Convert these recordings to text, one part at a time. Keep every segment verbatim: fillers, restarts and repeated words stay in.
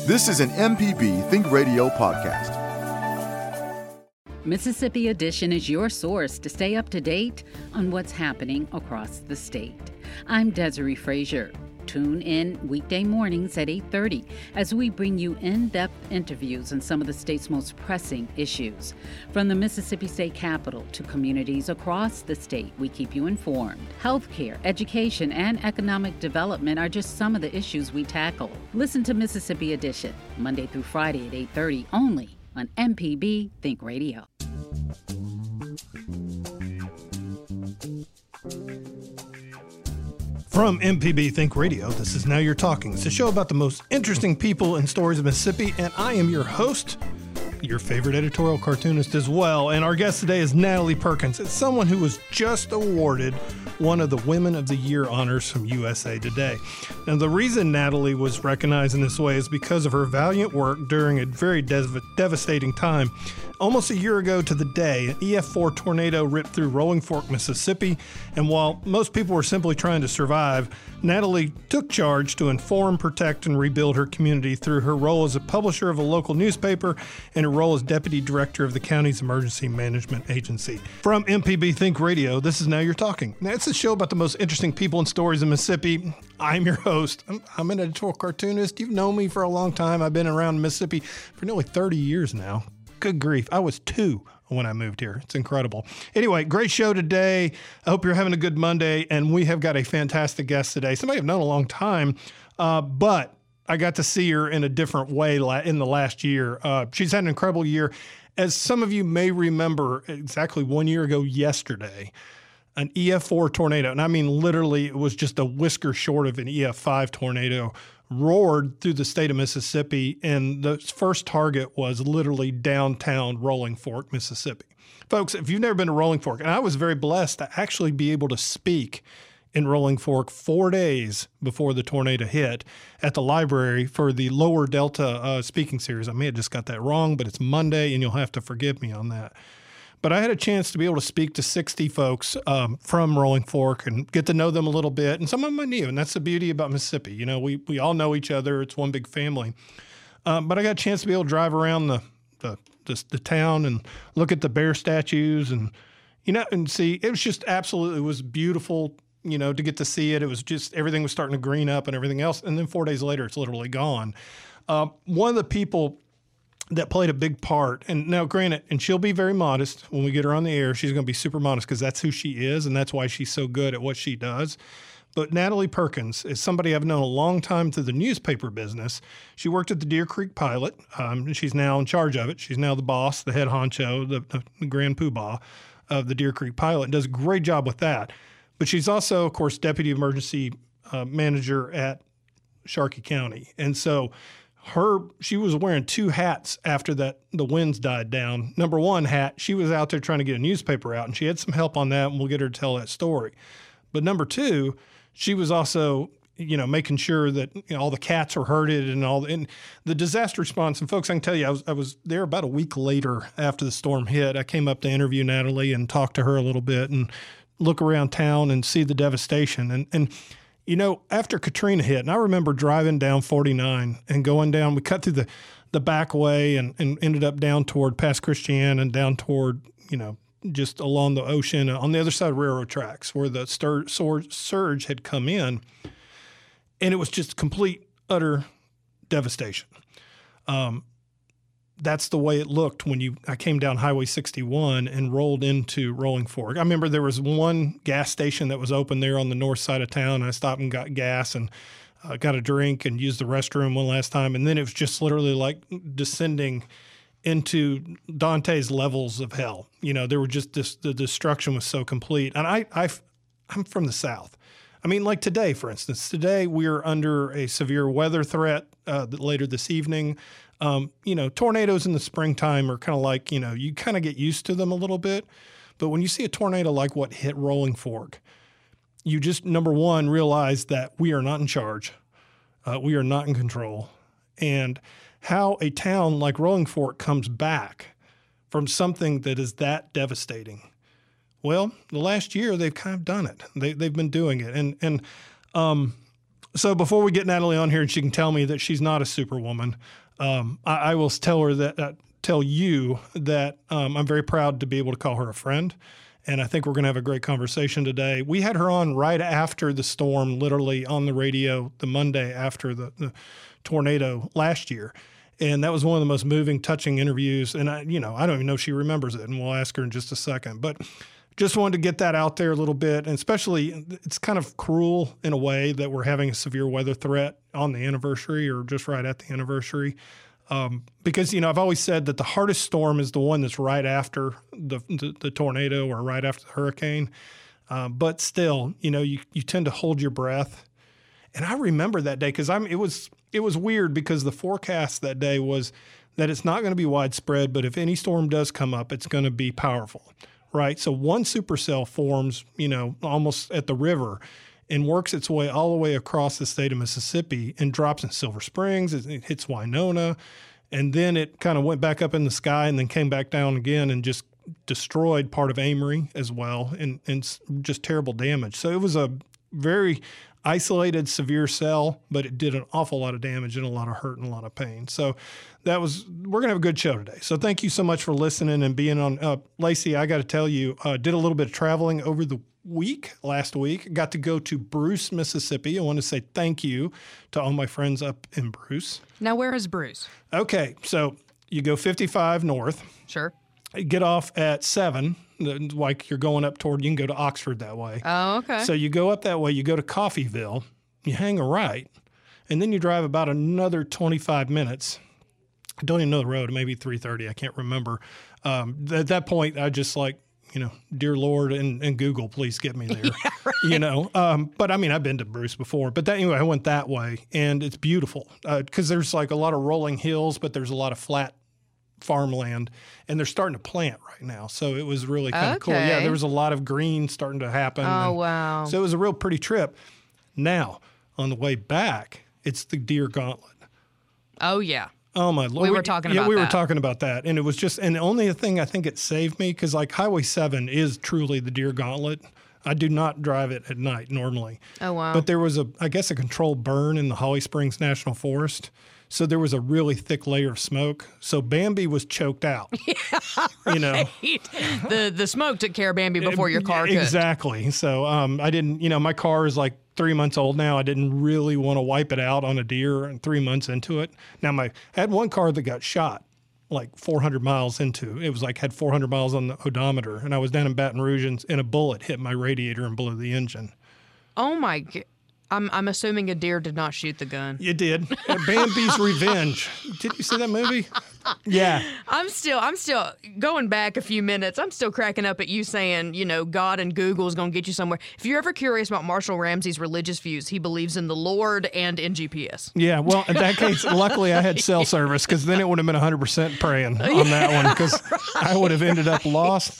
This is an M P B Think Radio podcast. Mississippi Edition is your source to stay up to date on what's happening across the state. I'm Desiree Frazier. Tune in weekday mornings at eight thirty as we bring you in-depth interviews on some of the state's most pressing issues. From the Mississippi State Capitol to communities across the state, we keep you informed. Healthcare, education, and economic development are just some of the issues we tackle. Listen to Mississippi Edition, Monday through Friday at eight thirty only on M P B Think Radio. From M P B Think Radio, this is Now You're Talking. It's a show about the most interesting people and stories of Mississippi, and I am your host, your favorite editorial cartoonist as well. And our guest today is Natalie Perkins. It's someone who was just awarded one of the Women of the Year honors from U S A Today. Now, the reason Natalie was recognized in this way is because of her valiant work during a very dev- devastating time. Almost a year ago to the day, an E F four tornado ripped through Rolling Fork, Mississippi, and while most people were simply trying to survive, Natalie took charge to inform, protect, and rebuild her community through her role as a publisher of a local newspaper and her role as deputy director of the county's emergency management agency. From M P B Think Radio, this is Now You're Talking. Now, it's a show about the most interesting people and stories in Mississippi. I'm your host. I'm, I'm an editorial cartoonist. You've known me for a long time. I've been around Mississippi for nearly thirty years now. Good grief. I was two when I moved here. It's incredible. Anyway, great show today. I hope you're having a good Monday, and we have got a fantastic guest today. Somebody I've known a long time, uh, but I got to see her in a different way in the last year. Uh, she's had an incredible year. As some of you may remember, exactly one year ago yesterday, an E F four tornado, and I mean literally it was just a whisker short of an E F five tornado, roared through the state of Mississippi, and the first target was literally downtown Rolling Fork, Mississippi. Folks, if you've never been to Rolling Fork, and I was very blessed to actually be able to speak in Rolling Fork four days before the tornado hit at the library for the Lower Delta uh, speaking series. I may have just got that wrong, but it's Monday, and you'll have to forgive me on that. But I had a chance to be able to speak to sixty folks um, from Rolling Fork and get to know them a little bit. And some of them I knew, and that's the beauty about Mississippi. You know, we we all know each other. It's one big family. Um, but I got a chance to be able to drive around the, the the the town and look at the bear statues and, you know, and see. It was just absolutely, it was beautiful, you know, to get to see it. It was just, everything was starting to green up and everything else. And then four days later, it's literally gone. Uh, one of the people that played a big part. And now, granted, and she'll be very modest when we get her on the air. She's going to be super modest because that's who she is, and that's why she's so good at what she does. But Natalie Perkins is somebody I've known a long time through the newspaper business. She worked at the Deer Creek Pilot. Um, she's now in charge of it. She's now the boss, the head honcho, the, the grand poobah of the Deer Creek Pilot, and does a great job with that. But she's also, of course, deputy emergency uh, manager at Sharkey County. And so Her, she was wearing two hats after that the winds died down. Number one hat, she was out there trying to get a newspaper out, and she had some help on that, and we'll get her to tell that story. But number two, she was also, you know, making sure that, you know, all the cats were herded and all. And the disaster response, and folks, I can tell you, I was I was there about a week later after the storm hit. I came up to interview Natalie and talk to her a little bit and look around town and see the devastation. And and. You know, after Katrina hit, and I remember driving down forty-nine and going down, we cut through the, the back way and, and ended up down toward past Christiana and down toward, you know, just along the ocean on the other side of railroad tracks where the stur- surge had come in. And it was just complete, utter devastation. Um, that's the way it looked when you I came down Highway sixty-one and rolled into Rolling Fork. I remember there was one gas station that was open there on the north side of town. I stopped and got gas and uh, got a drink and used the restroom one last time. And then it was just literally like descending into Dante's levels of hell. You know, there were just this, the destruction was so complete. And I, I, I'm from the South. I mean, like today, for instance, today we're under a severe weather threat uh, later this evening. Um, you know, tornadoes in the springtime are kind of like, you know, you kind of get used to them a little bit. But when you see a tornado like what hit Rolling Fork, you just, number one, realize that we are not in charge. Uh, we are not in control. And how a town like Rolling Fork comes back from something that is that devastating. Well, the last year they've kind of done it. They, they've been doing it. And, and um, So before we get Natalie on here and she can tell me that she's not a superwoman, um, I, I will tell her that, uh, tell you that um, I'm very proud to be able to call her a friend. And I think we're going to have a great conversation today. We had her on right after the storm, literally on the radio the Monday after the, the tornado last year. And that was one of the most moving, touching interviews. And, I, you know, I don't even know if she remembers it, and we'll ask her in just a second. But just wanted to get that out there a little bit. And especially, it's kind of cruel in a way that we're having a severe weather threat on the anniversary or just right at the anniversary. Um, because, you know, I've always said that the hardest storm is the one that's right after the the, the tornado or right after the hurricane. Uh, but still, you know, you, you tend to hold your breath. And I remember that day because I'm it was it was weird because the forecast that day was that it's not going to be widespread, but if any storm does come up, it's going to be powerful, right? So one supercell forms, you know, almost at the river and works its way all the way across the state of Mississippi and drops in Silver Springs. It hits Winona, and then it kind of went back up in the sky and then came back down again and just destroyed part of Amory as well, and, and just terrible damage. So it was a very isolated, severe cell, but it did an awful lot of damage and a lot of hurt and a lot of pain. So that was, we're going to have a good show today. So thank you so much for listening and being on. Uh, Lacey, I got to tell you, uh, did a little bit of traveling over the week, last week. Got to go to Bruce, Mississippi. I want to say thank you to all my friends up in Bruce. Now, where is Bruce? Okay, so you go fifty-five north. Sure. Get off at seven, like you're going up toward, you can go to Oxford that way. Oh, okay. So you go up that way, you go to Coffeyville, you hang a right, and then you drive about another twenty-five minutes. I don't even know the road, maybe three thirty, I can't remember. Um, at that point, I just like, you know, dear Lord and, and Google, please get me there, yeah, right. you know. Um, but I mean, I've been to Bruce before. But that, anyway, I went that way, and it's beautiful because uh, there's like a lot of rolling hills, but there's a lot of flat farmland, and they're starting to plant right now. So it was really kind of okay. cool. Yeah, there was a lot of green starting to happen. Oh, and wow. So it was a real pretty trip. Now, on the way back, it's the Deer Gauntlet. Oh, yeah. Oh, my Lord. We were talking yeah, about we that. were talking about that. And it was just, and the only thing I think it saved me, because like Highway seven is truly the Deer Gauntlet. I do not drive it at night normally. Oh, wow. But there was a, I guess, a controlled burn in the Holly Springs National Forest. So there was a really thick layer of smoke. So Bambi was choked out. Yeah, right. You know, the the smoke took care of Bambi before your car could. Exactly. So um, I didn't, you know, my car is like three months old now. I didn't really want to wipe it out on a deer and three months into it. Now my, I had one car that got shot like four hundred miles into. It was like had four hundred miles on the odometer, and I was down in Baton Rouge, and, and a bullet hit my radiator and blew the engine. Oh my God. I'm I'm assuming a deer did not shoot the gun. You did. Bambi's Revenge. Did you see that movie? Yeah. I'm still I'm still going back a few minutes. I'm still cracking up at you saying, you know, God and Google is going to get you somewhere. If you're ever curious about Marshall Ramsey's religious views, he believes in the Lord and in G P S. Yeah. Well, in that case, luckily I had cell service, because then it would have been one hundred percent praying on yeah, that one, because right. I would have ended up lost.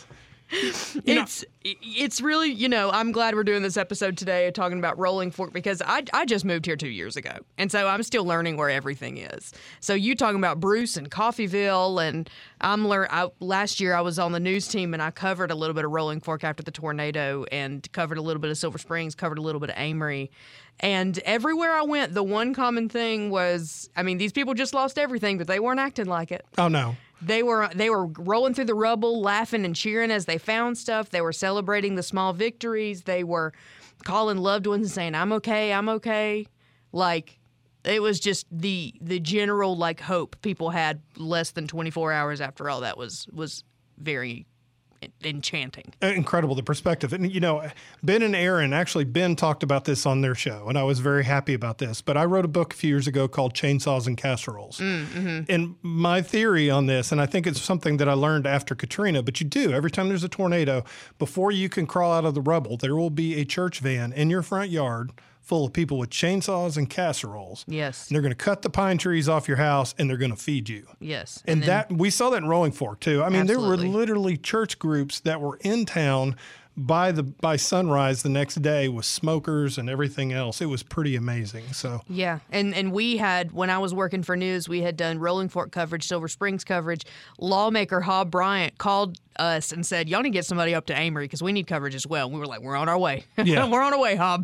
You it's know. it's really, you know, I'm glad we're doing this episode today talking about Rolling Fork, because I, I just moved here two years ago. And so I'm still learning where everything is. So you talking about Bruce and Coffeyville, and I'm learn. I, last year I was on the news team, and I covered a little bit of Rolling Fork after the tornado, and covered a little bit of Silver Springs, covered a little bit of Amory. And everywhere I went, the one common thing was, I mean, these people just lost everything, but they weren't acting like it. Oh, no. They were they were rolling through the rubble, laughing and cheering as they found stuff. They were celebrating the small victories. They were calling loved ones and saying, "I'm okay, I'm okay." Like, it was just the the general like hope people had less than twenty-four hours after all that was was very enchanting. Incredible, the perspective. And, you know, Ben and Aaron, actually, Ben talked about this on their show, and I was very happy about this. But I wrote a book a few years ago called Chainsaws and Casseroles. Mm-hmm. And my theory on this, and I think it's something that I learned after Katrina, but you do, every time there's a tornado, before you can crawl out of the rubble, there will be a church van in your front yard full of people with chainsaws and casseroles. Yes. And they're going to cut the pine trees off your house, and they're going to feed you. Yes. And, and then, that we saw that in Rolling Fork too. I mean, absolutely. There were literally church groups that were in town by the by sunrise the next day with smokers and everything else. It was pretty amazing. So yeah, and and we had, when I was working for news, we had done Rolling Fork coverage, Silver Springs coverage. Lawmaker Hob Bryant called us and said, "Y'all need to get somebody up to Amory because we need coverage as well." And we were like, "We're on our way. Yeah. We're on our way, Hob."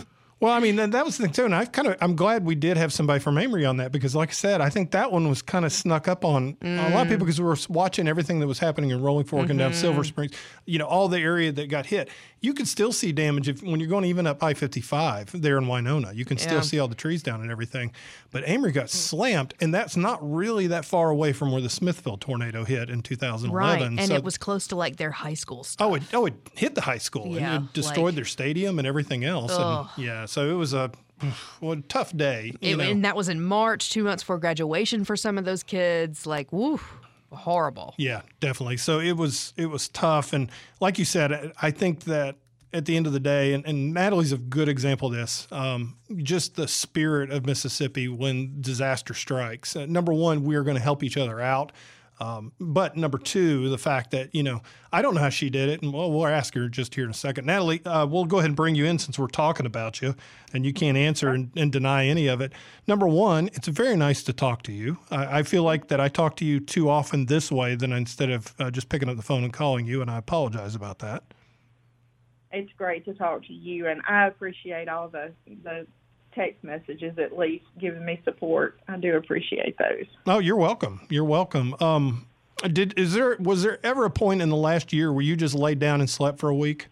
Well, I mean, that, that was the thing too, and I kind of I'm glad we did have somebody from Amory on that because, like I said, I think that one was kind of snuck up on mm. a lot of people because we were watching everything that was happening in Rolling Fork mm-hmm. and down Silver Springs. You know, all the area that got hit. You could still see damage if when you're going even up I fifty-five there in Winona. You can still yeah. see all the trees down and everything. But Amory got slammed, and that's not really that far away from where the Smithville tornado hit in two thousand eleven. Right, and so, it was close to like their high school stuff. Oh, it oh it hit the high school yeah, and it destroyed like, their stadium and everything else. And, yeah, so it was a well, a tough day. You it, know. And that was in March, two months before graduation for some of those kids. Like, woo, horrible. Yeah, definitely. So it was it was tough, and like you said, I think that at the end of the day, and, and Natalie's a good example of this, um, just the spirit of Mississippi when disaster strikes. Uh, number one, we are going to help each other out. Um, but number two, the fact that, you know, I don't know how she did it, and well, we'll ask her just here in a second. Natalie, uh, we'll go ahead and bring you in since we're talking about you, and you can't answer and, and deny any of it. Number one, it's very nice to talk to you. I, I feel like that I talk to you too often this way than instead of uh, just picking up the phone and calling you, and I apologize about that. It's great to talk to you, and I appreciate all the the text messages, at least giving me support. I do appreciate those. Oh, you're welcome. You're welcome. Um, did is there was there ever a point in the last year where you just laid down and slept for a week?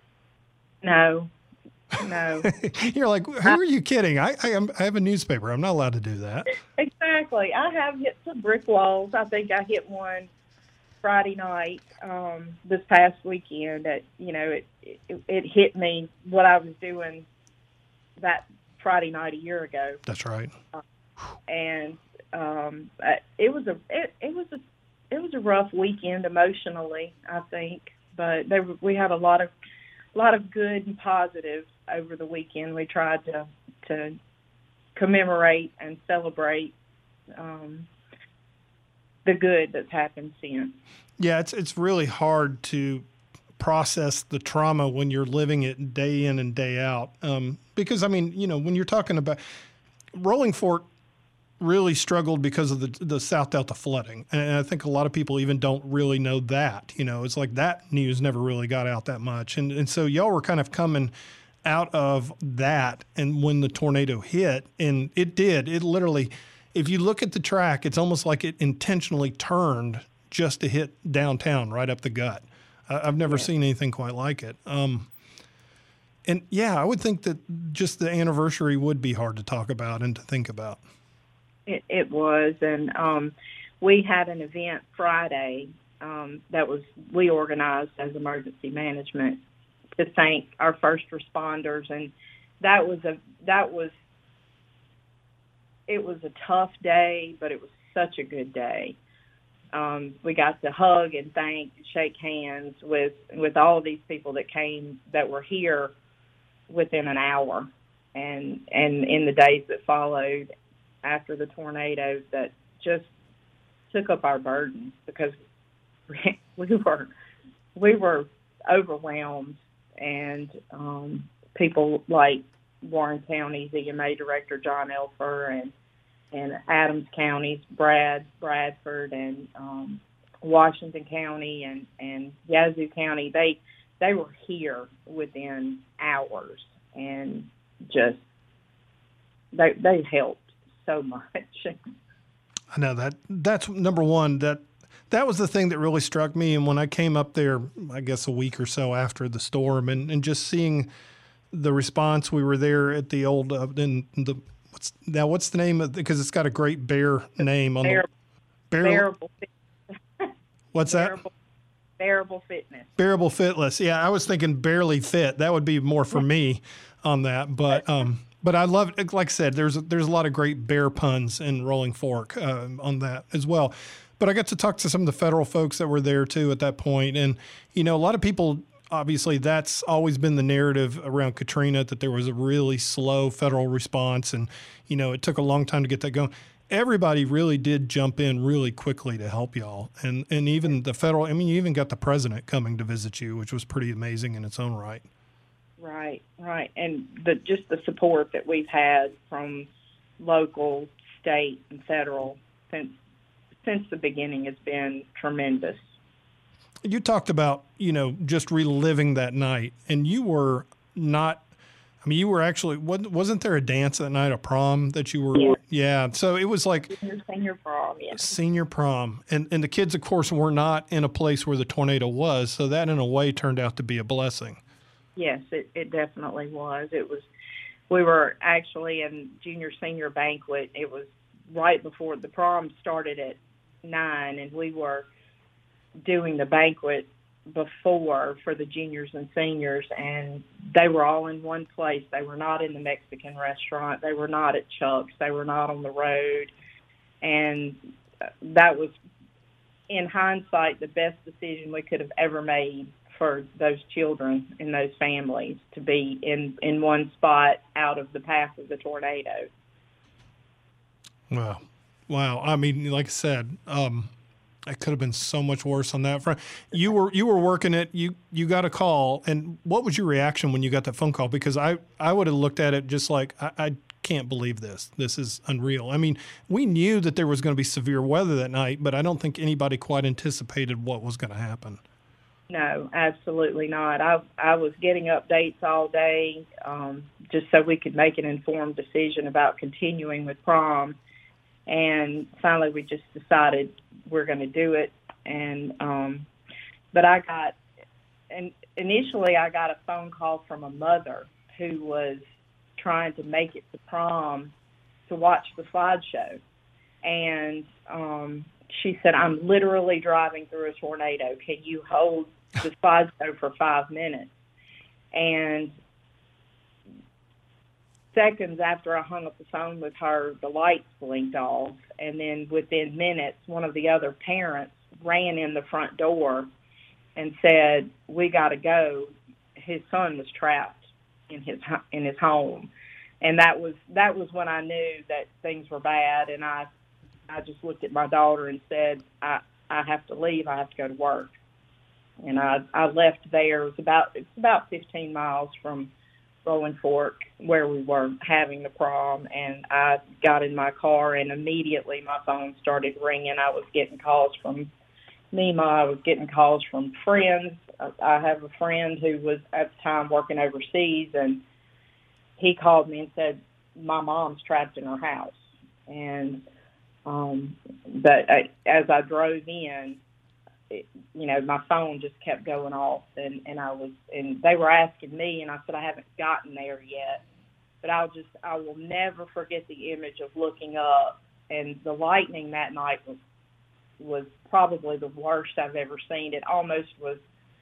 No, no. You're like, who are you kidding? I I, am, I have a newspaper. I'm not allowed to do that. Exactly. I have hit some brick walls. I think I hit one Friday night um, this past weekend. That you know, it, it it hit me what I was doing that Friday night a year ago. That's right. Uh, and um, it was a it, it was a it was a rough weekend emotionally, I think. But there we had a lot of a lot of good and positive over the weekend. We tried to to commemorate and celebrate um, the good that's happened since. Yeah, it's it's really hard to process the trauma when you're living it day in and day out. Um, because, I mean, you know, when you're talking about Rolling Fork really struggled because of the the South Delta flooding. And I think a lot of people even don't really know that. You know, it's like that news never really got out that much. And, and so y'all were kind of coming out of that and when the tornado hit, and it did, it literally, if you look at the track, it's almost like it intentionally turned just to hit downtown right up the gut. Uh, I've never yeah. seen anything quite like it. Um, and yeah, I would think that just the anniversary would be hard to talk about and to think about. It, it was, and um, we had an event Friday um, that was we organized as emergency management to thank our first responders, and that was a that was it was a tough day, but it was such a good day. Um, we got to hug and thank, and shake hands with with all these people that came that were here within an hour, and and in the days that followed after the tornado, that just took up our burdens because we were we were overwhelmed, and um, people like Warren County's E M A Director John Elfer and and Adams County's Brad Bradford and um, Washington County and, and Yazoo County, they they were here within hours and just they they helped so much. I know that that's number one. That that was the thing that really struck me. And when I came up there, I guess a week or so after the storm, and, and just seeing the response, we were there at the old uh, in the. What's now? What's the name of? Because it's got a great bear name on Bear, the bear, Bearable. What's that? Bearable, bearable Fitness. Bearable Fitness. Yeah, I was thinking Barely Fit. That would be more for me on that. But um, but I love it. Like I said, there's there's a lot of great bear puns in Rolling Fork uh, on that as well. But I got to talk to some of the federal folks that were there too at that point, and you know, a lot of people. Obviously, that's always been the narrative around Katrina, that there was a really slow federal response and, you know, it took a long time to get that going. Everybody really did jump in really quickly to help y'all. And, and even the federal, I mean, you even got the president coming to visit you, which was pretty amazing in its own right. Right, right. And the just the support that we've had from local, state, and federal since since the beginning has been tremendous. You talked about, you know, just reliving that night, and you were not I mean, you were actually, wasn't there a dance that night, a prom that you were? Yeah. Yeah. So it was like Senior, senior prom, yeah. senior prom. And, and the kids, of course, were not in a place where the tornado was. So that, in a way, turned out to be a blessing. Yes, it, it definitely was. It was, we were actually in junior, senior banquet. It was right before the prom started at nine, and we were doing the banquet before for the juniors and seniors, and they were all in one place. They were not in the Mexican restaurant. They were not at Chuck's. They were not on the road. And that was, in hindsight, the best decision we could have ever made for those children and those families, to be in, in one spot out of the path of the tornado. Wow. Wow. I mean, like I said, um, it could have been so much worse on that front. You were you were working it. You you got a call, and what was your reaction when you got that phone call? Because I, I would have looked at it just like, I, I can't believe this. This is unreal. I mean, we knew that there was going to be severe weather that night, but I don't think anybody quite anticipated what was going to happen. No, absolutely not. I I was getting updates all day, um, just so we could make an informed decision about continuing with prom. And finally, we just decided we're going to do it. And um, but I got, and initially I got a phone call from a mother who was trying to make it to prom to watch the slideshow, and um, she said, "I'm literally driving through a tornado. Can you hold the slideshow for five minutes?" And seconds after I hung up the phone with her, the lights blinked off, and then within minutes, one of the other parents ran in the front door and said, "We got to go." His son was trapped in his in his home, and that was that was when I knew that things were bad. And I I just looked at my daughter and said, "I I have to leave. I have to go to work." And I I left there. It was about it's about fifteen miles from Rolling Fork, where we were having the prom, and I got in my car, and immediately my phone started ringing. I was getting calls from NEMA. I was getting calls from friends. I have a friend who was at the time working overseas, and he called me and said, "My mom's trapped in her house." And um, but I, as I drove in, It, you know, my phone just kept going off, and, and I was, and they were asking me, and I said, "I haven't gotten there yet." But I'll just, I will never forget the image of looking up, and the lightning that night was, was probably the worst I've ever seen. It almost was,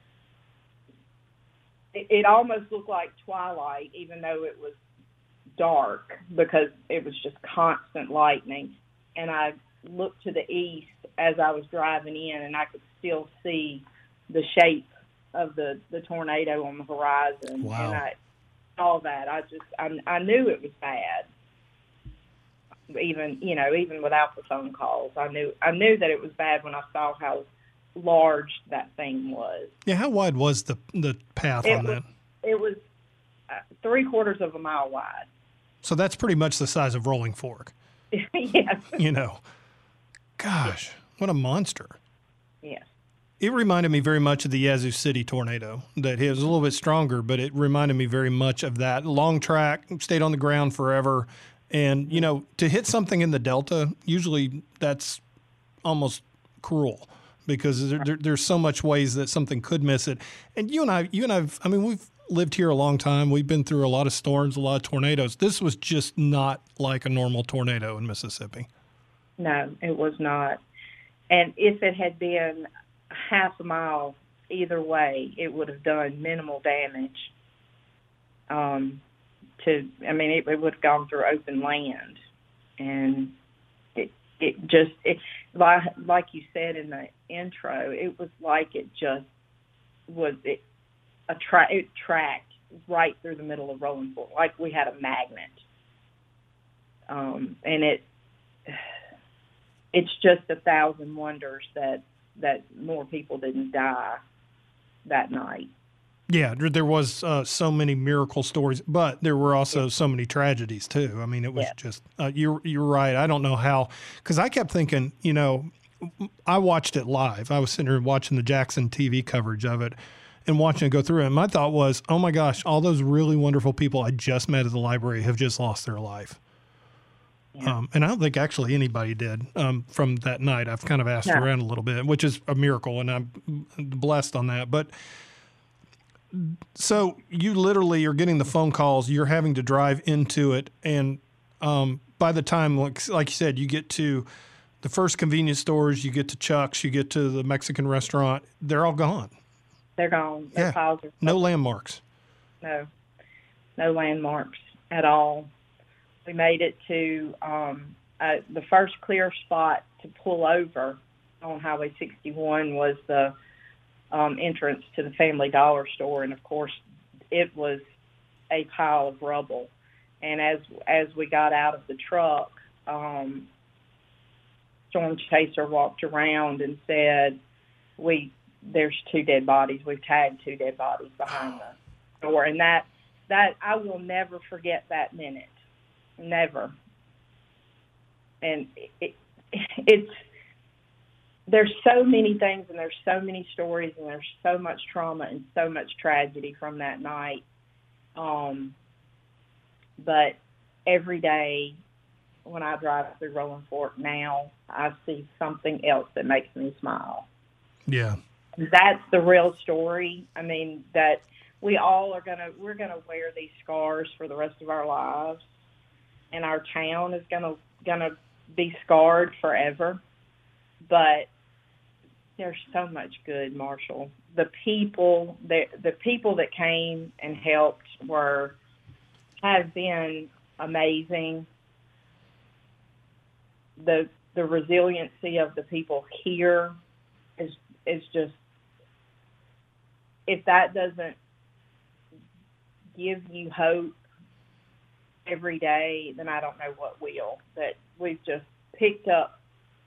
it, it almost looked like twilight, even though it was dark, because it was just constant lightning. And I looked to the east as I was driving in, and I could still see the shape of the, the tornado on the horizon. Wow. And I saw that. I just, I, I knew it was bad. Even, you know, even without the phone calls, I knew, I knew that it was bad when I saw how large that thing was. Yeah. How wide was the, the path it on was, that? It was uh, three quarters of a mile wide. So that's pretty much the size of Rolling Fork. Yes. You know, gosh, what a monster. Yes. It reminded me very much of the Yazoo City tornado. That it was a little bit stronger, but it reminded me very much of that. Long track, stayed on the ground forever. And, you know, to hit something in the Delta, usually that's almost cruel because there, there, there's so much ways that something could miss it. And you and I, you and I've, I mean, we've lived here a long time. We've been through a lot of storms, a lot of tornadoes. This was just not like a normal tornado in Mississippi. No, it was not. And if it had been half a mile either way, it would have done minimal damage. Um, to, I mean, it, it would have gone through open land, and it it just it like like you said in the intro, it was like it just was it a tra- it tracked right through the middle of Rolling Fork, like we had a magnet. Um, and it. It's just a thousand wonders that, that more people didn't die that night. Yeah, there was uh, so many miracle stories, but there were also so many tragedies too. I mean, it was yeah. just, uh, you're, you're right. I don't know how, because I kept thinking, you know, I watched it live. I was sitting there watching the Jackson T V coverage of it, and watching it go through. And my thought was, oh my gosh, all those really wonderful people I just met at the library have just lost their life. Yeah. Um, and I don't think actually anybody did um, from that night. I've kind of asked yeah. around a little bit, which is a miracle, and I'm blessed on that. But so you literally are getting the phone calls. You're having to drive into it, and um, by the time, like, like you said, you get to the first convenience stores, you get to Chuck's, you get to the Mexican restaurant, they're all gone. They're gone. Their yeah. piles are no landmarks. No, no landmarks at all. We made it to um, uh, the first clear spot to pull over on Highway sixty-one was the um, entrance to the Family Dollar store, and of course, it was a pile of rubble. And as as we got out of the truck, um, Storm Chaser walked around and said, "We there's two dead bodies. We've tagged two dead bodies behind the door," and that that I will never forget that minute. Never. And it, it's there's so many things, and there's so many stories, and there's so much trauma and so much tragedy from that night. Um, but every day when I drive through Rolling Fork now, I see something else that makes me smile. Yeah. That's the real story. I mean, that we all are gonna we're gonna wear these scars for the rest of our lives, and our town is gonna gonna be scarred forever. But there's so much good, Marshall. The people the the people that came and helped were have been amazing. The the resiliency of the people here is is just, if that doesn't give you hope every day, then I don't know what will. That we've just picked up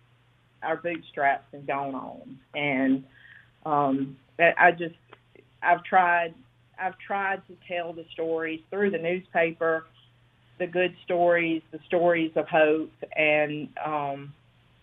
our bootstraps and gone on. And um, I just, I've tried, I've tried to tell the stories through the newspaper, the good stories, the stories of hope, and um,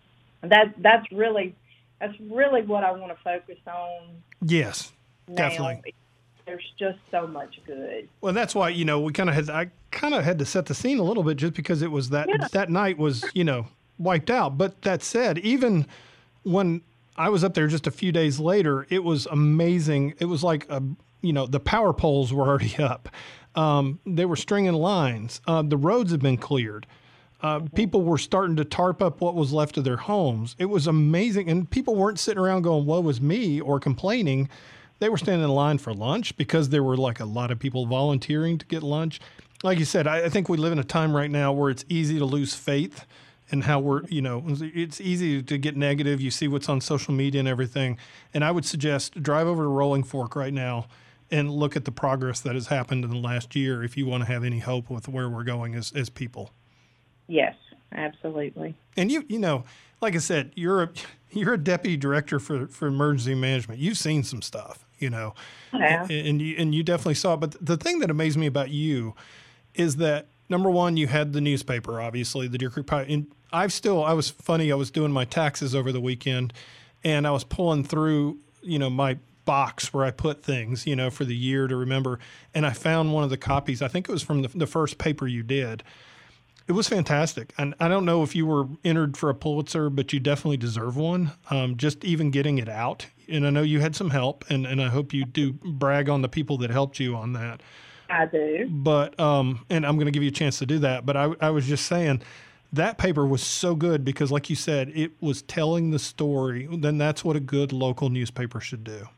that that's really, that's really what I want to focus on. Yes, now. definitely. There's just so much good. Well, that's why, you know, we kind of had, I kind of had to set the scene a little bit just because it was that, yeah. that night was, you know, wiped out. But that said, even when I was up there just a few days later, it was amazing. It was like, a, you know, the power poles were already up. Um, they were stringing lines. Uh, the roads had been cleared. Uh, mm-hmm. People were starting to tarp up what was left of their homes. It was amazing. And people weren't sitting around going, woe is me, or complaining. They were standing in line for lunch because there were like a lot of people volunteering to get lunch. Like you said, I, I think we live in a time right now where it's easy to lose faith in how we're, you know, it's easy to get negative. You see what's on social media and everything. And I would suggest drive over to Rolling Fork right now and look at the progress that has happened in the last year if you want to have any hope with where we're going as, as people. Yes, absolutely. And you, you know, like I said, you're a, you're a deputy director for, for emergency management. You've seen some stuff. You know, yeah. and, and you and you definitely saw it. But the thing that amazed me about you is that, number one, you had the newspaper, obviously, the Deer Creek Pilot. And I've still, I was funny, I was doing my taxes over the weekend, and I was pulling through, you know, my box where I put things, you know, for the year to remember. And I found one of the copies. I think it was from the, the first paper you did. It was fantastic. And I don't know if you were entered for a Pulitzer, but you definitely deserve one. Um, just even getting it out. And I know you had some help, and, and I hope you do brag on the people that helped you on that. I do. But, um, and I'm going to give you a chance to do that. But I, I was just saying that paper was so good because, like you said, it was telling the story. Then that's what a good local newspaper should do.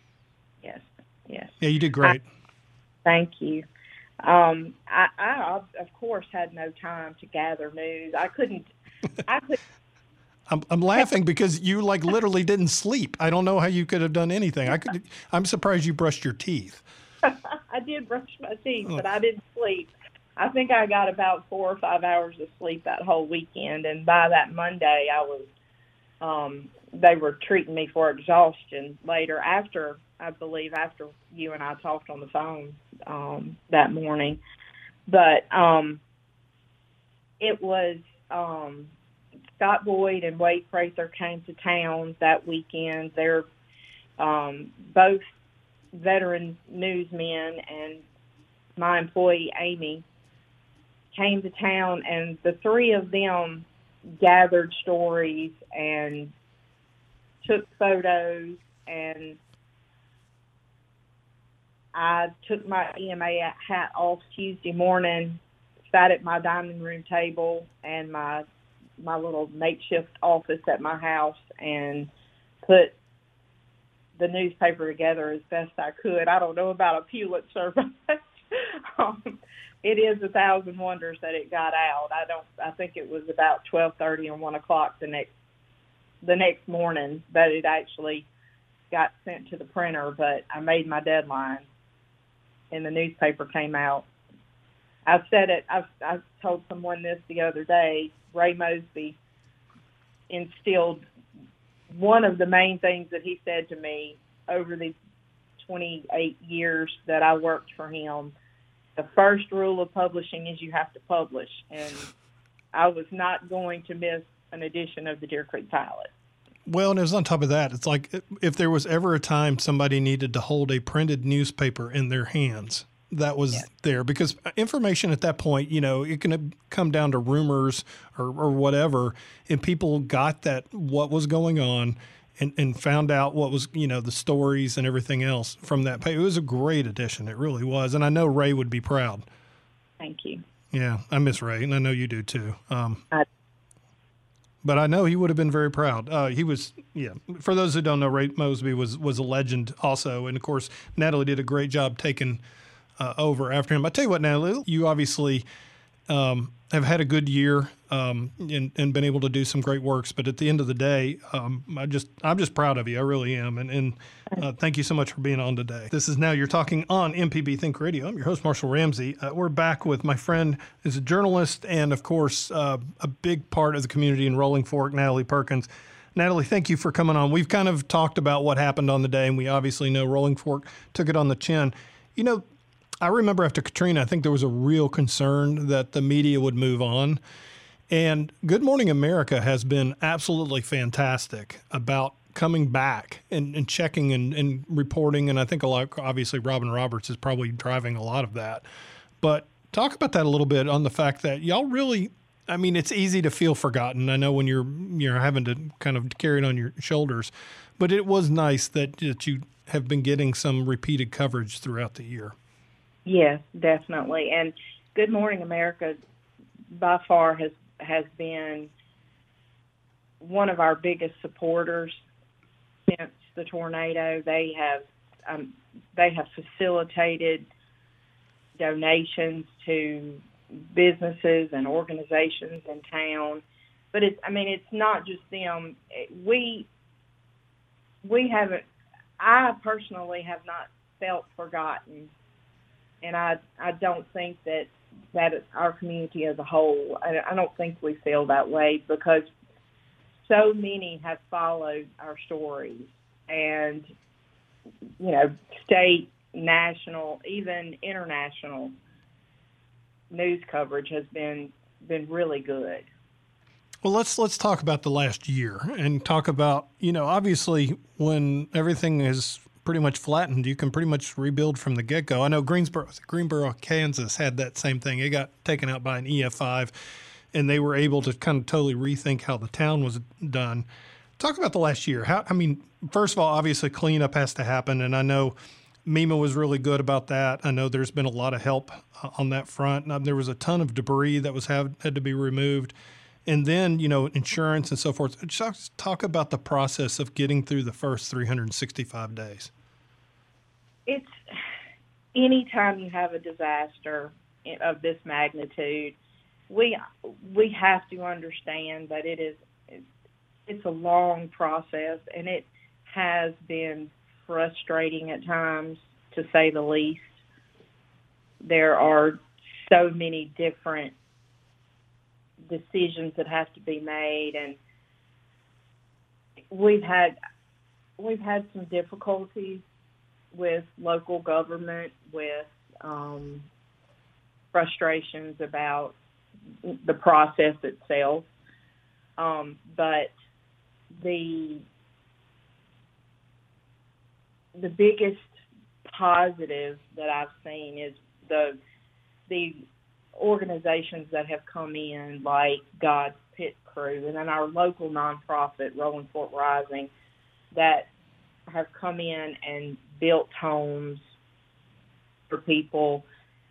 Yes, yes. Yeah, you did great. I, thank you. Um, I, I, of course, had no time to gather news. I couldn't, I couldn't. I'm, I'm laughing because you like literally didn't sleep. I don't know how you could have done anything. I could. I'm surprised you brushed your teeth. I did brush my teeth, but I didn't sleep. I think I got about four or five hours of sleep that whole weekend, and by that Monday, I was. Um, they were treating me for exhaustion later. After I believe after you and I talked on the phone um, that morning, but um, it was. Um, Scott Boyd and Wade Prather came to town that weekend. They're um, both veteran newsmen and my employee, Amy, came to town, and the three of them gathered stories and took photos, and I took my E M A hat off Tuesday morning, sat at my dining room table and my my little makeshift office at my house, and put the newspaper together as best I could. I don't know about a Pulitzer, but um, it is a thousand wonders that it got out. I don't. I think it was about twelve thirty and one o'clock the next the next morning that it actually got sent to the printer. But I made my deadline, and the newspaper came out. I said it. I I told someone this the other day. Ray Mosby instilled one of the main things that he said to me over the twenty-eight years that I worked for him. The first rule of publishing is you have to publish, and I was not going to miss an edition of the Deer Creek Pilot. Well, and it was on top of that. It's like if there was ever a time somebody needed to hold a printed newspaper in their hands, that was yeah. there, because information at that point, you know, it can come down to rumors or, or whatever, and people got that what was going on and, and found out what was, you know, the stories and everything else from that page. It was a great edition. It really was. And I know Ray would be proud. Thank you. Yeah, I miss Ray, and I know you do too. Um, I- But I know he would have been very proud. Uh, he was, yeah. For those who don't know, Ray Mosby was was a legend also. And, of course, Natalie did a great job taking uh, over after him. I tell you what, Natalie, you obviously um, have had a good year um, and, and been able to do some great works. But at the end of the day, um, I just, I'm just proud of you. I really am. And, and uh, thank you so much for being on today. This is Now You're Talking on M P B Think Radio. I'm your host, Marshall Ramsey. Uh, we're back with my friend who's a journalist and, of course, uh, a big part of the community in Rolling Fork, Natalie Perkins. Natalie, thank you for coming on. We've kind of talked about what happened on the day, and we obviously know Rolling Fork took it on the chin. You know, I remember after Katrina, I think there was a real concern that the media would move on. And Good Morning America has been absolutely fantastic about coming back and, and checking and, and reporting. And I think a lot, obviously Robin Roberts is probably driving a lot of that. But talk about that a little bit on the fact that y'all really, I mean, it's easy to feel forgotten. I know when you're you're having to kind of carry it on your shoulders, but it was nice that, that you have been getting some repeated coverage throughout the year. Yes, definitely. And Good Morning America by far has has been one of our biggest supporters since the tornado. They have um, they have facilitated donations to businesses and organizations in town. But it's I mean it's not just them. We we haven't. I personally have not felt forgotten. And I, I don't think that that is our community as a whole. I, I don't think we feel that way because so many have followed our stories, and you know, state, national, even international news coverage has been been really good. Well, let's let's talk about the last year and talk about, you know, obviously when everything is pretty much flattened, you can pretty much rebuild from the get-go. I know Greensboro, Greenboro, Kansas had that same thing. It got taken out by an E F five, and they were able to kind of totally rethink how the town was done. Talk about the last year. How, I mean, first of all, obviously cleanup has to happen, and I know MEMA was really good about that. I know there's been a lot of help uh, on that front. Now, there was a ton of debris that was have, had to be removed. And then, you know, insurance and so forth. Just talk about the process of getting through the first three hundred sixty-five days. It's anytime you have a disaster of this magnitude, we we have to understand that it is it's a long process, and it has been frustrating at times, to say the least. There are so many different decisions that have to be made, and we've had we've had some difficulties with local government, with um, frustrations about the process itself, um, but the the biggest positive that I've seen is the the organizations that have come in, like God's Pit Crew, and then our local nonprofit, Rolling Fork Rising, that have come in and built homes for people.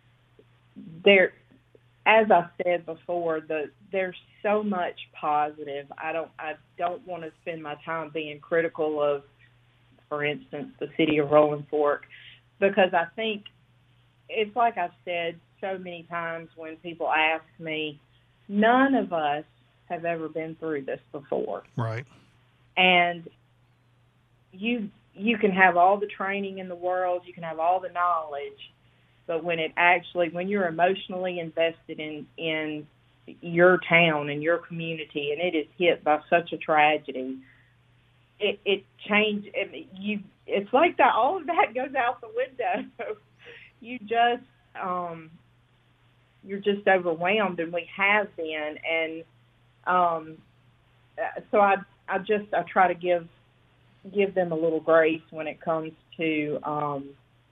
There, as I said before, the there's so much positive. I don't I don't want to spend my time being critical of, for instance, the city of Rolling Fork, because I think it's like I've said so many times when people ask me, none of us have ever been through this before. Right. And you you can have all the training in the world, you can have all the knowledge, but when it actually, when you're emotionally invested in, in your town and your community, and it is hit by such a tragedy, it, it changed. It, you, it's like that. All of that goes out the window. You just, um, you're just overwhelmed, and we have been. And um, so I, I just, I try to give, give them a little grace when it comes to um,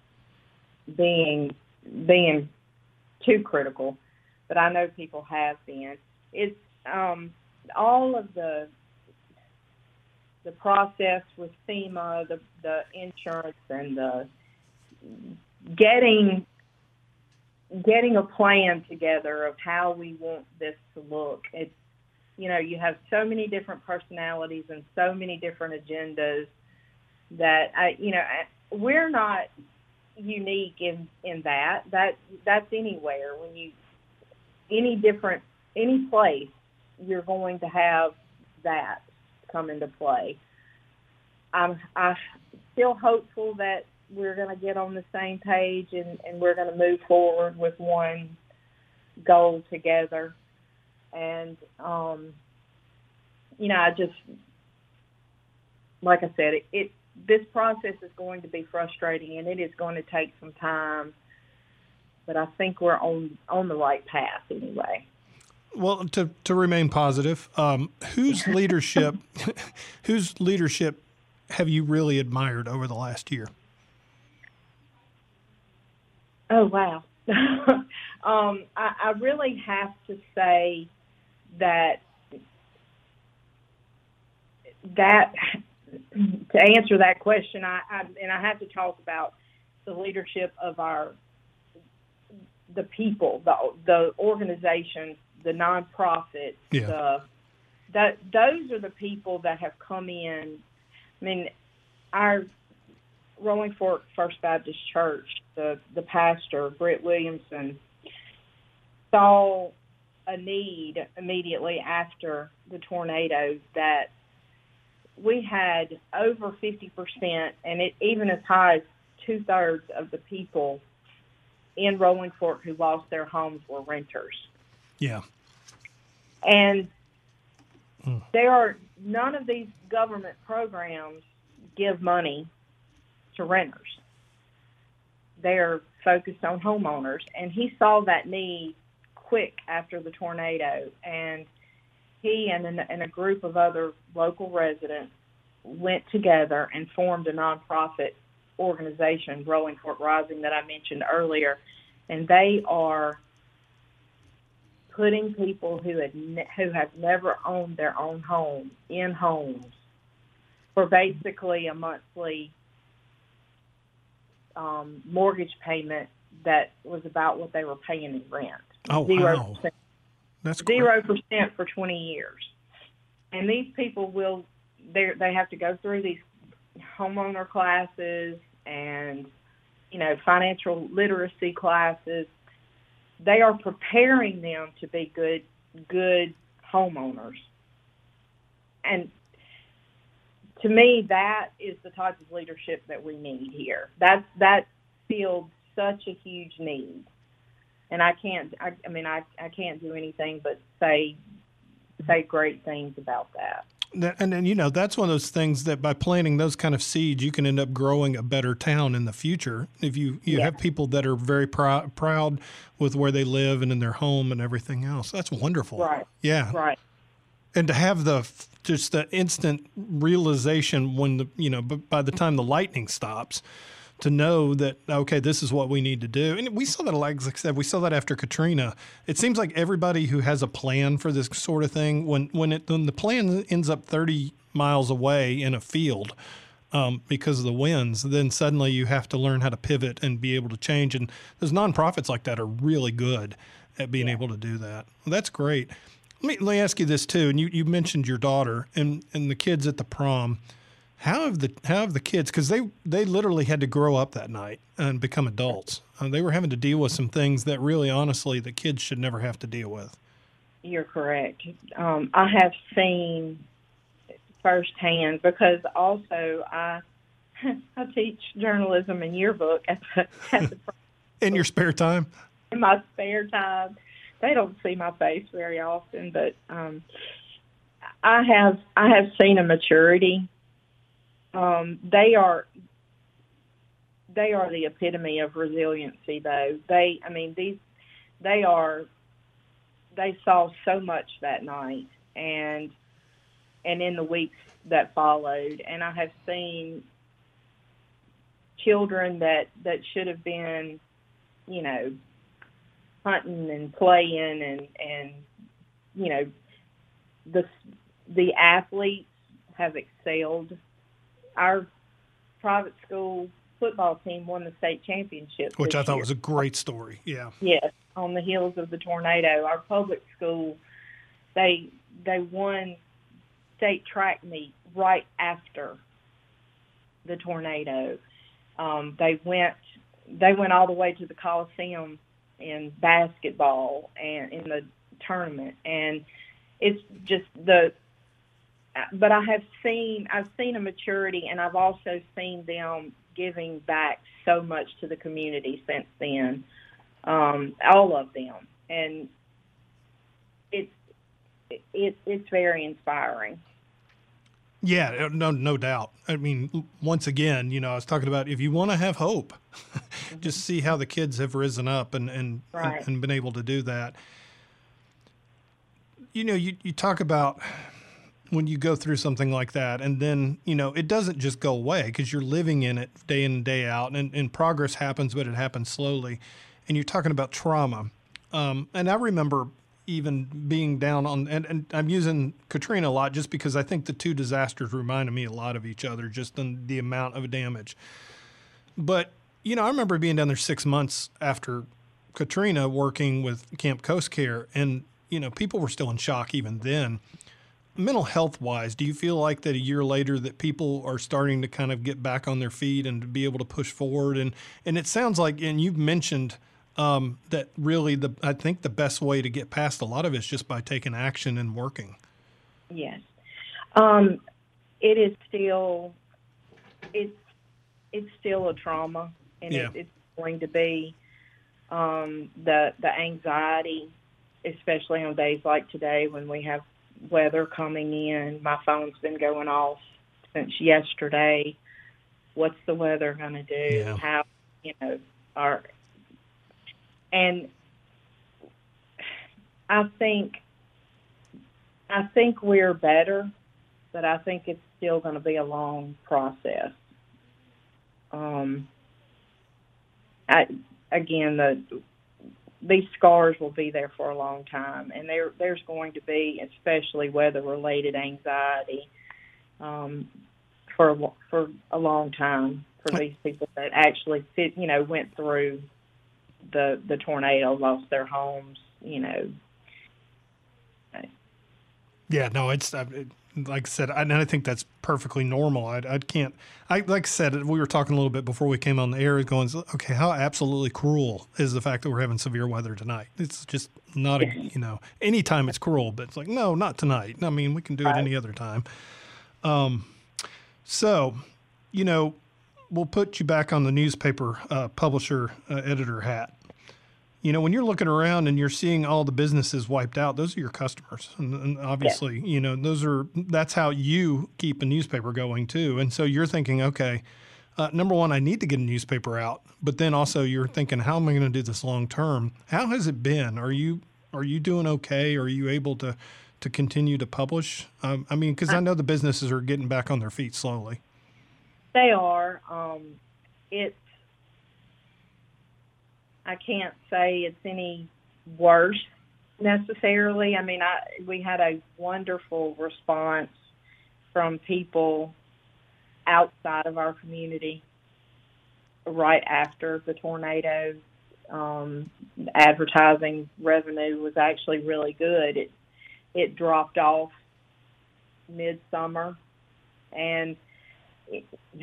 being, being too critical. But I know people have been. It's um, all of the the process with FEMA, the the insurance, and the getting getting a plan together of how we want this to look. It's, you know, you have so many different personalities and so many different agendas that I, you know, we're not unique in in that. That that's anywhere when you. Any different, any place, you're going to have that come into play. I'm, I'm still hopeful that we're going to get on the same page and, and we're going to move forward with one goal together. And, um, you know, I just, like I said, it, it this process is going to be frustrating and it is going to take some time. But I think we're on, on the right path anyway. Well, to, to remain positive, um, whose leadership, whose leadership have you really admired over the last year? Oh, wow. um, I, I really have to say that that to answer that question, I, I and I have to talk about the leadership of our the people, the the organizations, the nonprofits, yeah. the that those are the people that have come in. I mean, our Rolling Fork First Baptist Church, the the pastor Britt Williamson saw a need immediately after the tornadoes that we had over fifty percent, and it even as high as two thirds of the people in Rolling Fork who lost their homes were renters. Yeah. And mm. there are none of these government programs give money to renters. They're focused on homeowners. And he saw that need quick after the tornado. And he and, and a group of other local residents went together and formed a nonprofit organization, Rolling Fork Rising, that I mentioned earlier, and they are putting people who had ne- who have never owned their own home in homes for basically a monthly um, mortgage payment that was about what they were paying in rent. Oh, wow. That's zero percent for twenty years. And these people will they they have to go through these homeowner classes and, you know, financial literacy classes. They are preparing them to be good, good homeowners. And to me, that is the type of leadership that we need here. That, that feels such a huge need. And I can't, I, I mean, I, I can't do anything but say, say great things about that. And, and, you know, that's one of those things that by planting those kind of seeds, you can end up growing a better town in the future. If you, you yeah. have people that are very prou- proud with where they live and in their home and everything else. That's wonderful. Right. Yeah. Right. And to have the, just the instant realization when the, you know, by the time the lightning stops, to know that, okay, this is what we need to do. And we saw that, like I said, we saw that after Katrina. It seems like everybody who has a plan for this sort of thing, when, when, it, when the plan ends up thirty miles away in a field um, because of the winds, then suddenly you have to learn how to pivot and be able to change. And those nonprofits like that are really good at being yeah. able to do that. Well, that's great. Let me, let me ask you this too. And you, you mentioned your daughter and, and the kids at the prom. How have the how have the kids, because they, they literally had to grow up that night and become adults. Uh, they were having to deal with some things that really, honestly, the kids should never have to deal with. You're correct. Um, I have seen firsthand, because also I I teach journalism and yearbook at the, at the in your spare time. In my spare time, they don't see my face very often, but um, I have I have seen a maturity. Um, they are they are the epitome of resiliency, though. They, I mean, these they are they saw so much that night, and and in the weeks that followed, and I have seen children that that should have been, you know, hunting and playing, and and you know, the the athletes have excelled. Our private school football team won the state championship, which I thought year. was a great story. Yeah. Yes, on the heels of the tornado. Our public school, they they won state track meet right after the tornado. Um, they went they went all the way to the Coliseum in basketball and in the tournament, and it's just the. But I have seen I've seen a maturity, and I've also seen them giving back so much to the community since then, um, all of them, and it's it, it's very inspiring. Yeah, no, no doubt. I mean, once again, you know, I was talking about if you want to have hope, mm-hmm. just see how the kids have risen up and and, right. and and been able to do that. You know, you you talk about. When you go through something like that, and then, you know, it doesn't just go away because you're living in it day in and day out, and, and progress happens, but it happens slowly. And you're talking about trauma. Um, and I remember even being down on, and, and I'm using Katrina a lot just because I think the two disasters reminded me a lot of each other, just in the amount of damage. But, you know, I remember being down there six months after Katrina working with Camp Coast Care, and, you know, people were still in shock even then. Mental health wise, do you feel like that a year later that people are starting to kind of get back on their feet and to be able to push forward? And, and it sounds like, and you've mentioned um, that really the, I think the best way to get past a lot of it is just by taking action and working. Yes. Um, it is still, it's, it's still a trauma, and yeah. it, it's going to be um, the, the anxiety, especially on days like today when we have weather coming in. My phone's been going off since yesterday. What's the weather going to do? Yeah. How, you know, are, and I think, I think we're better, but I think it's still going to be a long process. Um, I, again, the, these scars will be there for a long time, and there there's going to be, especially weather-related anxiety, um, for a, for a long time for these people that actually fit, you know, went through the the tornado, lost their homes, you know. Yeah, no, it's uh, it, like I said, I, and I think that's perfectly normal. I, I can't, I like I said, we were talking a little bit before we came on the air, going, okay, how absolutely cruel is the fact that we're having severe weather tonight? It's just not, a, you know, anytime it's cruel, but it's like, no, not tonight. I mean, we can do it any other time. Um, so, you know, we'll put you back on the newspaper uh, publisher uh, editor hat. You know, when you're looking around and you're seeing all the businesses wiped out, those are your customers. And, and obviously, yeah. you know, those are, that's how you keep a newspaper going too. And so you're thinking, okay, uh, number one, I need to get a newspaper out, but then also you're thinking, how am I going to do this long term? How has it been? Are you, are you doing okay? Are you able to, to continue to publish? Um, I mean, cause I know the businesses are getting back on their feet slowly. They are. Um, it's, I can't say it's any worse necessarily. I mean, I we had a wonderful response from people outside of our community right after the tornado. Um, advertising revenue was actually really good. It it dropped off midsummer, and it,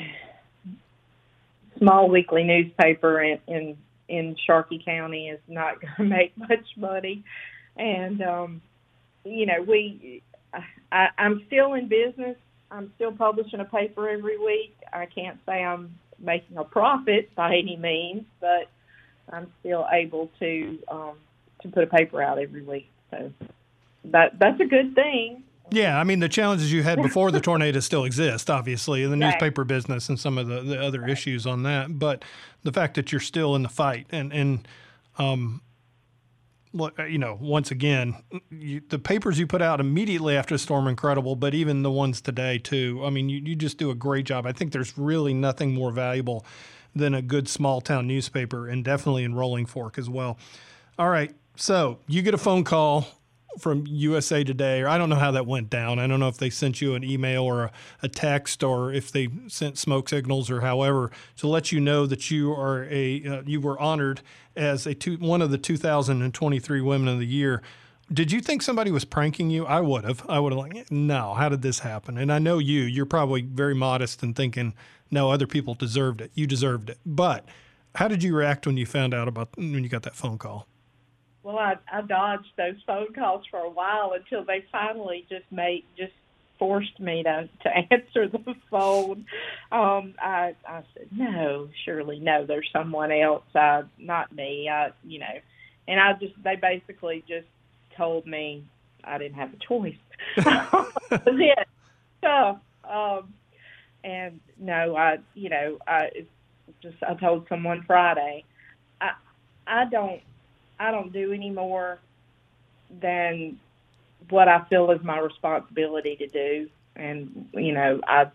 small weekly newspaper in, in in Sharkey County is not going to make much money, and um, you know we I, I'm still in business. I'm still publishing a paper every week. I can't say I'm making a profit by any means, but I'm still able to um, to put a paper out every week. So that that's a good thing. Yeah, I mean, the challenges you had before the tornado still exist, obviously, in the Right. newspaper business and some of the, the other issues on that. But the fact that you're still in the fight and, and um, you know, once again, you, the papers you put out immediately after the storm are incredible, but even the ones today, too. I mean, you, you just do a great job. I think there's really nothing more valuable than a good small-town newspaper, and definitely in Rolling Fork as well. All right, so you get a phone call from U S A Today, or I don't know how that went down. I don't know if they sent you an email or a, a text, or if they sent smoke signals or however, to let you know that you are a uh, you were honored as a two, one of the two thousand twenty-three Women of the Year. Did you think somebody was pranking you? I would have. I would have like, no, how did this happen? And I know you, you're probably very modest and thinking, no, other people deserved it. You deserved it. But how did you react when you found out about, when you got that phone call? Well, I, I dodged those phone calls for a while until they finally just made just forced me to, to answer the phone. Um, I, I said, no, surely no, there's someone else, uh, not me. I, you know, and I just they basically just told me I didn't have a choice. That was it. So, um, and no, I, you know, I it's just I told someone Friday, I, I don't. I don't do any more than what I feel is my responsibility to do. And, you know, I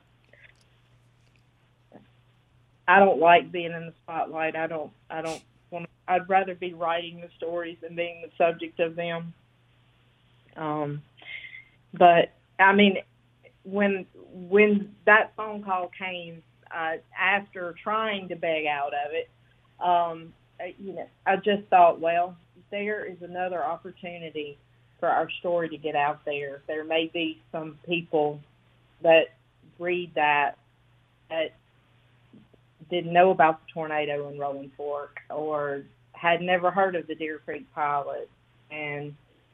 I don't like being in the spotlight. I don't, I don't want to, I'd rather be writing the stories than being the subject of them. Um, but, I mean, when, when that phone call came, uh, after trying to beg out of it, um, you know, I just thought, well, there is another opportunity for our story to get out there. There may be some people that read that that didn't know about the tornado in Rolling Fork or had never heard of the Deer Creek pilot, and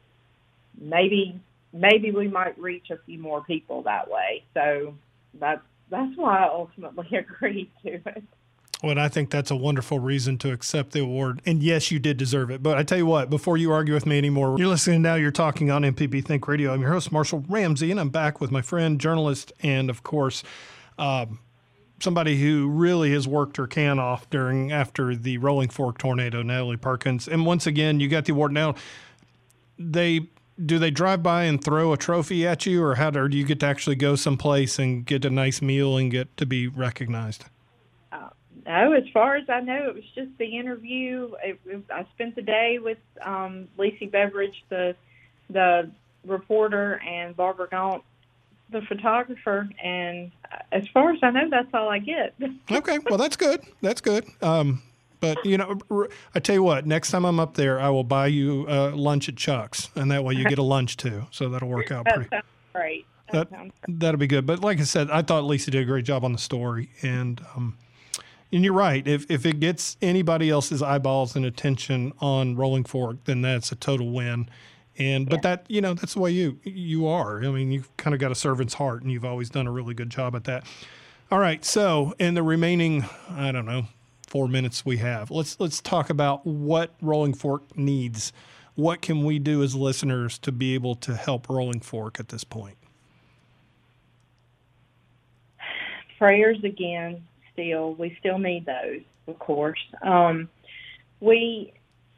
maybe maybe we might reach a few more people that way. So that's that's why I ultimately agreed to it. Well, and I think that's a wonderful reason to accept the award. And yes, you did deserve it. But I tell you what, before you argue with me anymore, you're listening now, you're talking on M P B Think Radio. I'm your host, Marshall Ramsey, and I'm back with my friend, journalist, and of course, um, somebody who really has worked her can off during after the Rolling Fork tornado, Natalie Perkins. And once again, you got the award. Now, they do they drive by and throw a trophy at you, or how do, or do you get to actually go someplace and get a nice meal and get to be recognized? No, as far as I know, it was just the interview. It, it, I spent the day with um, Lacey Beveridge, the the reporter, and Barbara Gaunt, the photographer. And as far as I know, that's all I get. Okay, well, that's good. That's good. Um, but, you know, I tell you what, next time I'm up there, I will buy you uh, lunch at Chuck's, and that way you get a lunch too. So that'll work out that pretty. Sounds great. That, That, sounds great. that'll be good. But like I said, I thought Lisa did a great job on the story. And um, and you're right. If if it gets anybody else's eyeballs and attention on Rolling Fork, then that's a total win. And but Yeah. that, you know, that's the way you you are. I mean, you've kind of got a servant's heart, and you've always done a really good job at that. All right. So in the remaining, I don't know, four minutes we have, let's let's talk about what Rolling Fork needs. What can we do as listeners to be able to help Rolling Fork at this point? Prayers again. Still, we still need those, of course. Um, we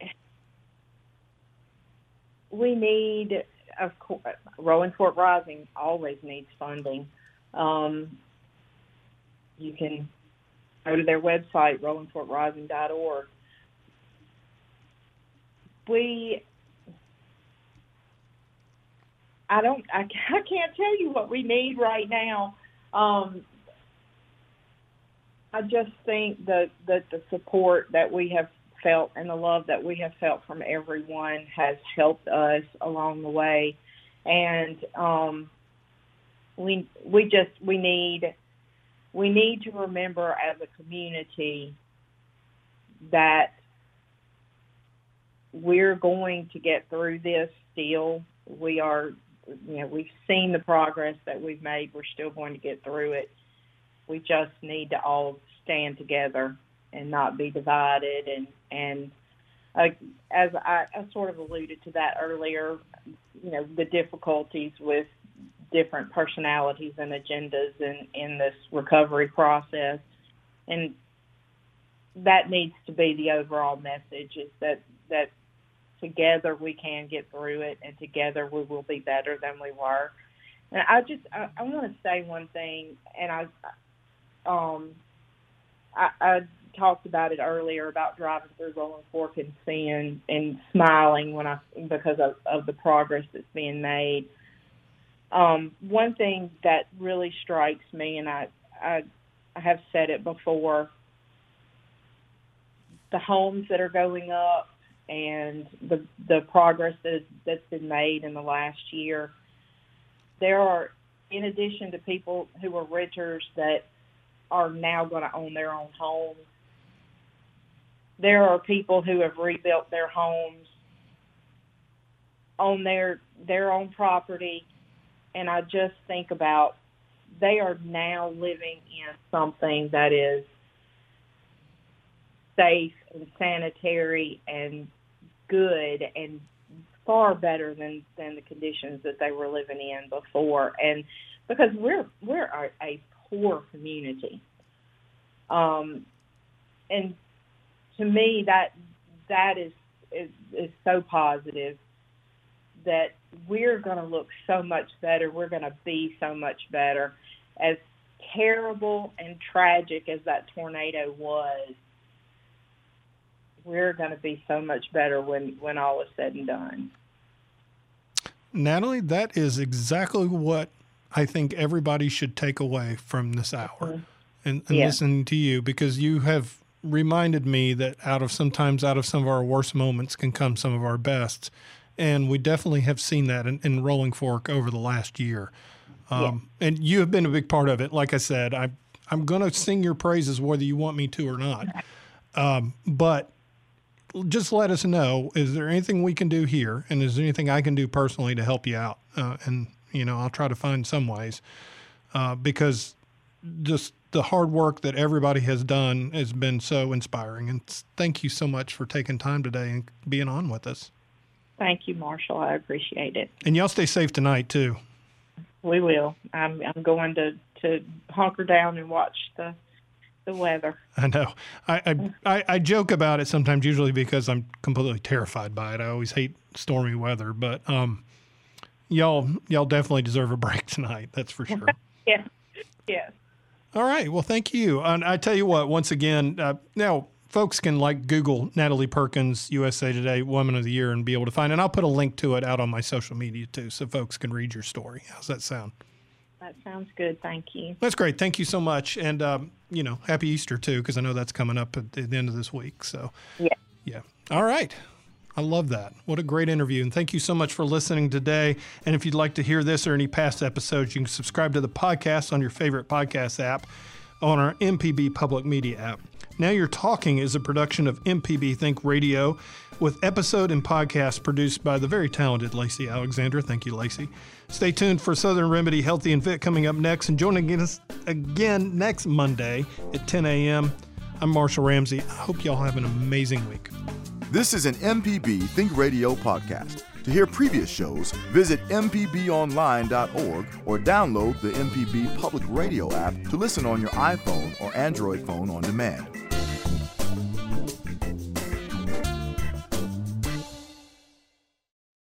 we need, of course, Rolling Fork Rising always needs funding. Um, you can go to their website, rolling fork rising dot org. we, I don't, I, I can't tell you what we need right now. Um, I just think that, that the support that we have felt and the love that we have felt from everyone has helped us along the way. And um, we we just we need we need to remember as a community that we're going to get through this still. We are, you know, we've seen the progress that we've made. We're still going to get through it. We just need to all stand together and not be divided. And, and uh, as I, I sort of alluded to that earlier, you know, the difficulties with different personalities and agendas in, in this recovery process. And that needs to be the overall message, is that, that together we can get through it, and together we will be better than we were. And I just, I, I want to say one thing, and I, um, I, I talked about it earlier about driving through Rolling Fork and seeing and smiling when I, because of, of the progress that's being made. Um, one thing that really strikes me, and I, I, I have said it before, the homes that are going up and the the progress that, that's been made in the last year. There are, in addition to people who are renters that are now going to own their own homes, there are people who have rebuilt their homes on their their own property, and I just think about they are now living in something that is safe and sanitary and good and far better than, than the conditions that they were living in before. And because we're we're a, a poor community, um, and to me that that is is, is so positive that we're going to look so much better. We're going to be so much better. As terrible and tragic as that tornado was, we're going to be so much better when, when all is said and done. Natalie, that is exactly what I think everybody should take away from this hour mm-hmm. and, and yeah. listening to you, because you have reminded me that out of sometimes out of some of our worst moments can come some of our best. And we definitely have seen that in, in Rolling Fork over the last year. Um, yeah. And you have been a big part of it. Like I said, I, I'm going to sing your praises whether you want me to or not. Um, but just let us know, is there anything we can do here? And is there anything I can do personally to help you out? Uh, and, you know, I'll try to find some ways uh, because just the hard work that everybody has done has been so inspiring. And thank you so much for taking time today and being on with us. Thank you, Marshall. I appreciate it. And y'all stay safe tonight, too. We will. I'm I'm going to, to hunker down and watch the the weather. I know. I, I I joke about it sometimes, usually because I'm completely terrified by it. I always hate stormy weather, but um, y'all y'all definitely deserve a break tonight. That's for sure. Yes. Yes. All right. Well, thank you. And I tell you what, once again, uh, now folks can like Google Natalie Perkins, U S A Today Woman of the Year, and be able to find it. And I'll put a link to it out on my social media too, so folks can read your story. How's that sound? That sounds good. Thank you. That's great. Thank you so much. And, um, you know, happy Easter too, because I know that's coming up at the end of this week. So, yeah. Yeah. All right. I love that. What a great interview. And thank you so much for listening today. And if you'd like to hear this or any past episodes, you can subscribe to the podcast on your favorite podcast app on our M P B Public Media app. Now You're Talking is a production of M P B Think Radio with episode and podcast produced by the very talented Lacey Alexander. Thank you, Lacey. Stay tuned for Southern Remedy Healthy and Fit coming up next, and joining us again next Monday at ten a.m. I'm Marshall Ramsey. I hope y'all have an amazing week. This is an M P B Think Radio podcast. To hear previous shows, visit m p b online dot org or download the M P B Public Radio app to listen on your iPhone or Android phone on demand.